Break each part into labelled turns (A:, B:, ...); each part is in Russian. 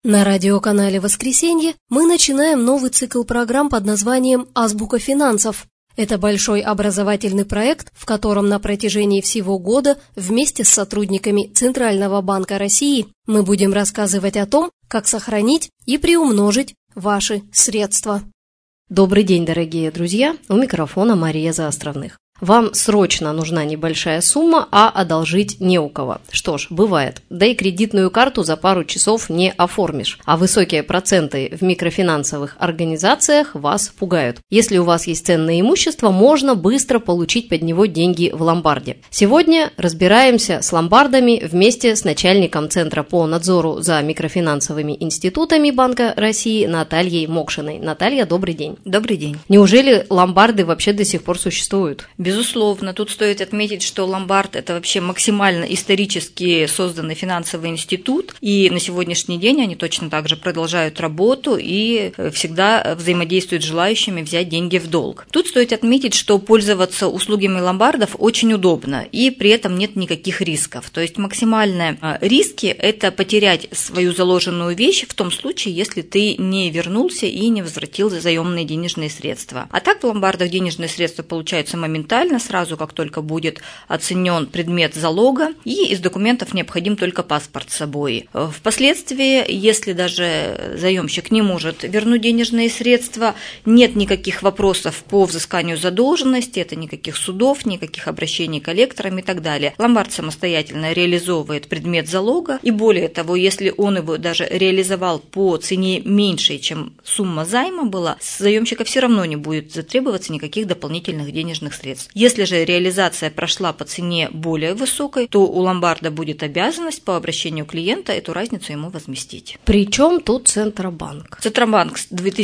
A: На радиоканале «Воскресенье» мы начинаем новый цикл программ под названием «Азбука финансов». Это большой образовательный проект, в котором на протяжении всего года вместе с сотрудниками Центрального банка России мы будем рассказывать о том, как сохранить и приумножить ваши средства.
B: Добрый день, дорогие друзья! У микрофона Мария Заостровных. Вам срочно нужна небольшая сумма, а одолжить не у кого. Что ж, бывает. Да и кредитную карту за пару часов не оформишь. А высокие проценты в микрофинансовых организациях вас пугают. Если у вас есть ценное имущество, можно быстро получить под него деньги в ломбарде. Сегодня разбираемся с ломбардами вместе с начальником Центра по надзору за микрофинансовыми институтами Банка России Натальей Мокшиной. Наталья, добрый день.
C: Добрый день.
B: Неужели ломбарды вообще до сих пор существуют?
C: Безусловно, тут стоит отметить, что ломбард – это вообще максимально исторически созданный финансовый институт, и на сегодняшний день они точно так же продолжают работу и всегда взаимодействуют с желающими взять деньги в долг. Тут стоит отметить, что пользоваться услугами ломбардов очень удобно, и при этом нет никаких рисков. То есть максимальные риски – это потерять свою заложенную вещь в том случае, если ты не вернулся и не возвратил заемные денежные средства. А так в ломбардах денежные средства получаются моментально, сразу как только будет оценен предмет залога, и из документов необходим только паспорт с собой. Впоследствии, если даже заемщик не может вернуть денежные средства, нет никаких вопросов по взысканию задолженности, это никаких судов, никаких обращений к коллекторам и так далее. Ломбард самостоятельно реализовывает предмет залога, и более того, если он его даже реализовал по цене меньшей, чем сумма займа была, с заемщика все равно не будет затребоваться никаких дополнительных денежных средств. Если же реализация прошла по цене более высокой, то у ломбарда будет обязанность по обращению клиента эту разницу ему возместить.
B: Причем тут Центробанк?
C: Центробанк с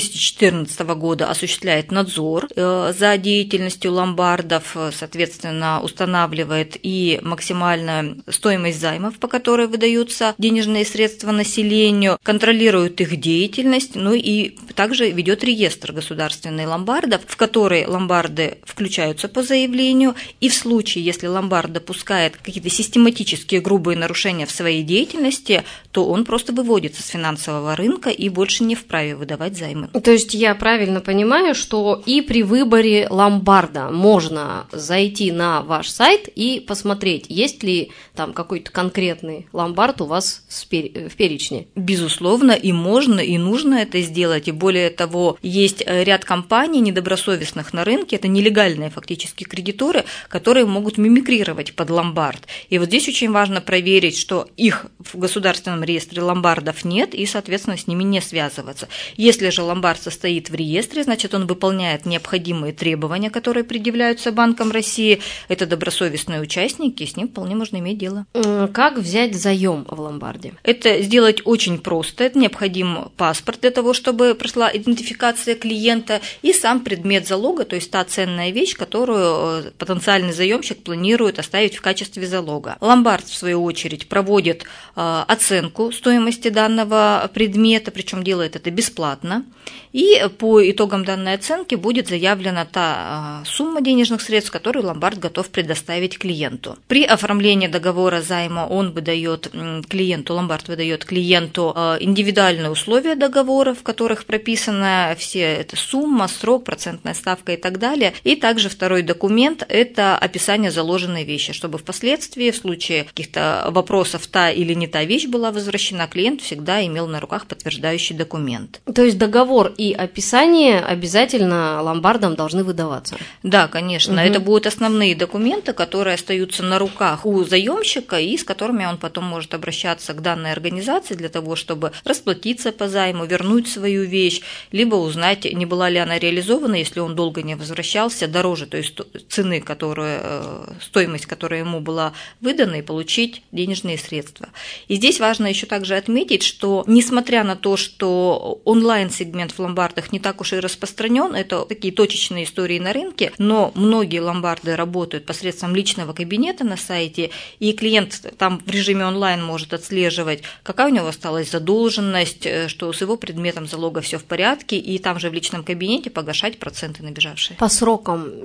C: 2014 года осуществляет надзор за деятельностью ломбардов, соответственно, устанавливает и максимальную стоимость займов, по которой выдаются денежные средства населению, контролирует их деятельность, ну и также ведет реестр государственных ломбардов, в который ломбарды включаются по заявлению, и в случае, если ломбард допускает какие-то систематические грубые нарушения в своей деятельности, то он просто выводится с финансового рынка и больше не вправе выдавать займы.
B: То есть я правильно понимаю, что и при выборе ломбарда можно зайти на ваш сайт и посмотреть, есть ли там какой-то конкретный ломбард у вас в перечне?
C: Безусловно, и можно, и нужно это сделать, и более того, есть ряд компаний недобросовестных на рынке, это нелегальные фактически кредиторы, которые могут мимикрировать под ломбард. И вот здесь очень важно проверить, что их в государственном реестре ломбардов нет, и, соответственно, с ними не связываться. Если же ломбард состоит в реестре, значит, он выполняет необходимые требования, которые предъявляются Банком России. Это добросовестные участники, и с ним вполне можно иметь дело.
B: Как взять заем в ломбарде?
C: Это сделать очень просто. Это необходим паспорт для того, чтобы прошла идентификация клиента, и сам предмет залога, то есть та ценная вещь, которую потенциальный заемщик планирует оставить в качестве залога. Ломбард, в свою очередь, проводит оценку стоимости данного предмета, причем делает это бесплатно, и по итогам данной оценки будет заявлена та сумма денежных средств, которую ломбард готов предоставить клиенту. При оформлении договора займа ломбард выдает клиенту индивидуальные условия договора, в которых прописана все эта сумма, срок, процентная ставка и так далее, и также второй документ – это описание заложенной вещи, чтобы впоследствии, в случае каких-то вопросов, та или не та вещь была возвращена, клиент всегда имел на руках подтверждающий документ.
B: То есть договор и описание обязательно ломбардам должны выдаваться?
C: Да, конечно. Это будут основные документы, которые остаются на руках у заемщика и с которыми он потом может обращаться к данной организации для того, чтобы расплатиться по займу, вернуть свою вещь, либо узнать, не была ли она реализована, если он долго не возвращался, дороже, то есть цены, стоимость, которая ему была выдана, и получить денежные средства. И здесь важно еще также отметить, что несмотря на то, что онлайн-сегмент в ломбардах не так уж и распространен, это такие точечные истории на рынке, но многие ломбарды работают посредством личного кабинета на сайте, и клиент там в режиме онлайн может отслеживать, какая у него осталась задолженность, что с его предметом залога все в порядке, и там же в личном кабинете погашать проценты набежавшие.
B: По срокам есть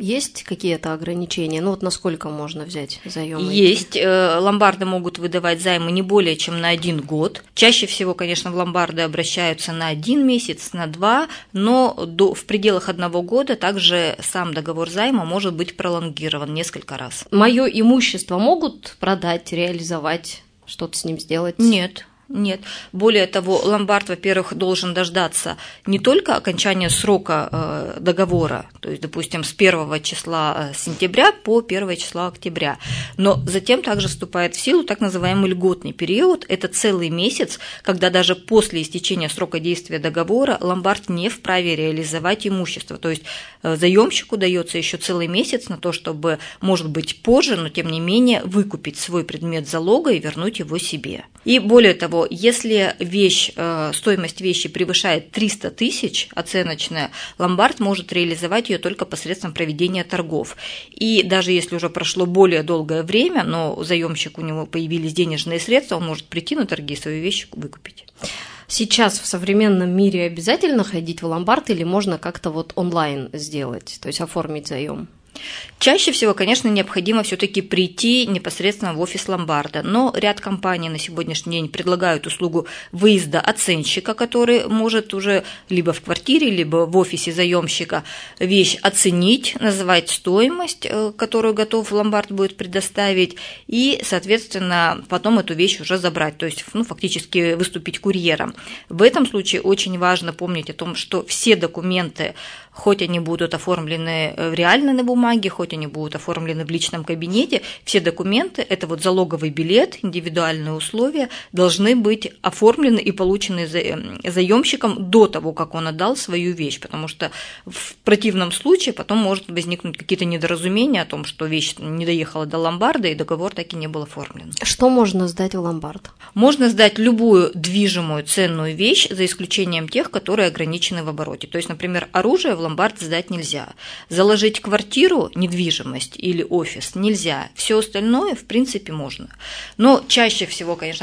B: какие-то ограничения? Ну вот насколько можно взять заемы?
C: Есть. Ломбарды могут выдавать займы не более чем на 1 год. Чаще всего, конечно, в ломбарды обращаются на 1 месяц, на 2, но в пределах 1 года также сам договор займа может быть пролонгирован несколько раз.
B: Мое имущество могут продать, реализовать, что-то с ним сделать?
C: Нет. Более того, ломбард, во-первых, должен дождаться не только окончания срока договора, то есть, допустим, с 1 числа сентября по 1 числа октября, но затем также вступает в силу так называемый льготный период. Это целый месяц, когда даже после истечения срока действия договора ломбард не вправе реализовать имущество. То есть заемщику дается еще целый месяц на то, чтобы, может быть, позже, но тем не менее, выкупить свой предмет залога и вернуть его себе. И более того, если стоимость вещи превышает 300 тысяч оценочная, ломбард может реализовать ее только посредством проведения торгов. И даже если уже прошло более долгое время, но у заемщика у него появились денежные средства, он может прийти на торги и свою вещь выкупить.
B: Сейчас в современном мире обязательно ходить в ломбард или можно как-то вот онлайн сделать, то есть оформить заем?
C: Чаще всего, конечно, необходимо все-таки прийти непосредственно в офис ломбарда, но ряд компаний на сегодняшний день предлагают услугу выезда оценщика, который может уже либо в квартире, либо в офисе заемщика вещь оценить, назвать стоимость, которую готов ломбард будет предоставить, и, соответственно, потом эту вещь уже забрать, то есть фактически выступить курьером. В этом случае очень важно помнить о том, что все документы, хоть они будут оформлены реально на бумаге, хоть они будут оформлены в личном кабинете, все документы, это вот залоговый билет, индивидуальные условия, должны быть оформлены и получены заемщиком до того, как он отдал свою вещь, потому что в противном случае потом может возникнуть какие-то недоразумения о том, что вещь не доехала до ломбарда и договор так и не был оформлен.
B: Что можно сдать в ломбард?
C: Можно сдать любую движимую ценную вещь, за исключением тех, которые ограничены в обороте. То есть, например, оружие в ломбард сдать нельзя. Заложить квартиру, недвижимость или офис нельзя. Все остальное, в принципе, можно. Но чаще всего, конечно,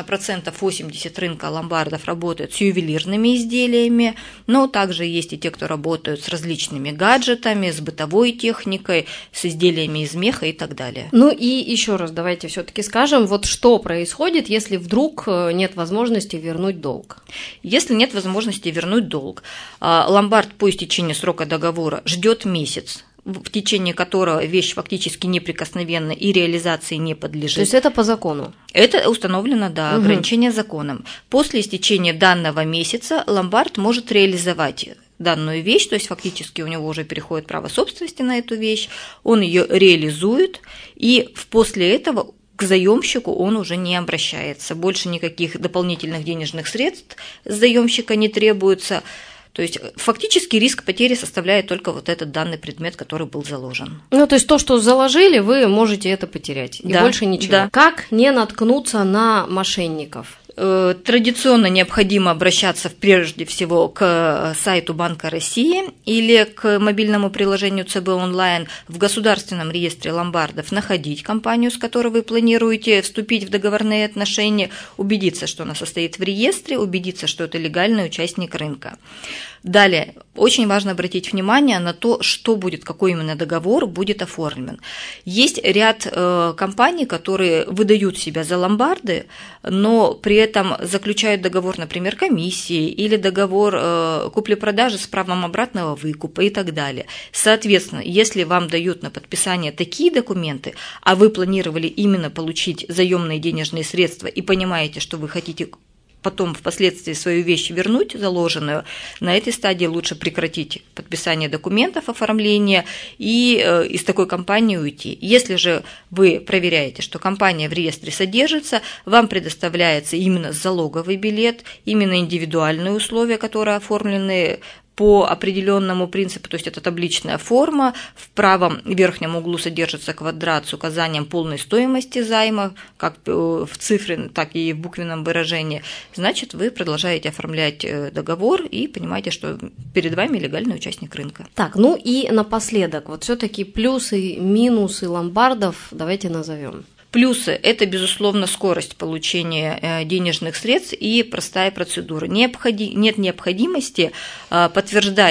C: 80% рынка ломбардов работают с ювелирными изделиями, но также есть и те, кто работают с различными гаджетами, с бытовой техникой, с изделиями из меха и так далее.
B: Ну и еще раз давайте все-таки скажем, вот что происходит, если вдруг нет возможности вернуть долг?
C: Если нет возможности вернуть долг, ломбард по истечении срока договора ждет месяц, в течение которого вещь фактически неприкосновенна и реализации не подлежит.
B: То есть это по закону?
C: Это установлено, да, ограничение законом. После истечения данного месяца ломбард может реализовать данную вещь, то есть фактически у него уже переходит право собственности на эту вещь, он ее реализует, и после этого к заемщику он уже не обращается. Больше никаких дополнительных денежных средств с заемщика не требуется. То есть фактически риск потери составляет только вот этот данный предмет, который был заложен.
B: Ну, то есть то, что заложили, вы можете это потерять, и больше ничего.
C: Да.
B: Как не наткнуться на мошенников?
C: Традиционно необходимо обращаться прежде всего к сайту Банка России или к мобильному приложению ЦБ онлайн, в государственном реестре ломбардов находить компанию, с которой вы планируете вступить в договорные отношения, убедиться, что она состоит в реестре, убедиться, что это легальный участник рынка. Далее, очень важно обратить внимание на то, что будет, какой именно договор будет оформлен. Есть ряд компаний, которые выдают себя за ломбарды, но при этом заключают договор, например, комиссии или договор купли-продажи с правом обратного выкупа и так далее. Соответственно, если вам дают на подписание такие документы, а вы планировали именно получить заемные денежные средства и понимаете, что вы хотите потом впоследствии свою вещь вернуть заложенную, на этой стадии лучше прекратить подписание документов, оформление и из такой компании уйти. Если же вы проверяете, что компания в реестре содержится, вам предоставляется именно залоговый билет, именно индивидуальные условия, которые оформлены по определенному принципу, то есть это табличная форма, в правом верхнем углу содержится квадрат с указанием полной стоимости займа, как в цифре, так и в буквенном выражении, значит, вы продолжаете оформлять договор и понимаете, что перед вами легальный участник рынка.
B: Так, ну и напоследок, вот все-таки плюсы, минусы ломбардов давайте назовем.
C: Плюсы – это, безусловно, скорость получения денежных средств и простая процедура. Нет необходимости подтверждать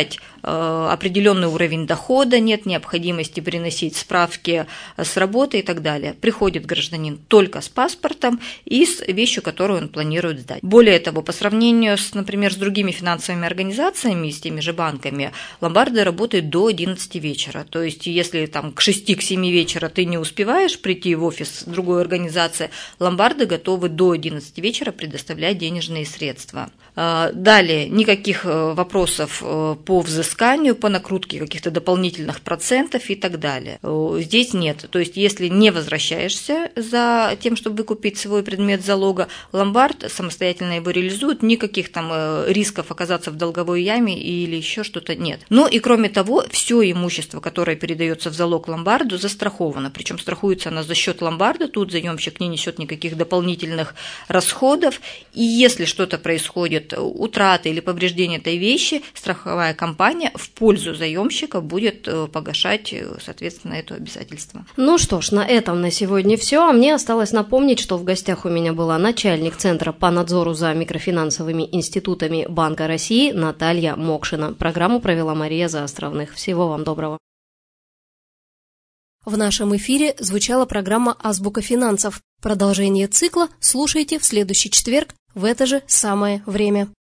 C: определенный уровень дохода, нет необходимости приносить справки с работы и так далее. Приходит гражданин только с паспортом и с вещью, которую он планирует сдать. Более того, по сравнению например, с другими финансовыми организациями, с теми же банками, ломбарды работают до 11 вечера. То есть, если там к 6-7 вечера ты не успеваешь прийти в офис другой организации, ломбарды готовы до 11 вечера предоставлять денежные средства. Далее, никаких вопросов по взысканию, по накрутке каких-то дополнительных процентов и так далее. Здесь нет. То есть, если не возвращаешься за тем, чтобы выкупить свой предмет залога, ломбард самостоятельно его реализует, никаких там рисков оказаться в долговой яме или еще что-то нет. Ну и кроме того, все имущество, которое передается в залог ломбарду, застраховано. Причем страхуется она за счет ломбарда, тут заемщик не несет никаких дополнительных расходов. И если что-то происходит, утрата или повреждение этой вещи, страховая компания в пользу заемщика будет погашать, соответственно, это обязательство.
B: Ну что ж, на этом на сегодня все. А мне осталось напомнить, что в гостях у меня была начальник Центра по надзору за микрофинансовыми институтами Банка России Наталья Мокшина. Программу провела Мария Заостровных. Всего вам доброго.
A: В нашем эфире звучала программа «Азбука финансов». Продолжение цикла слушайте в следующий четверг в это же самое время.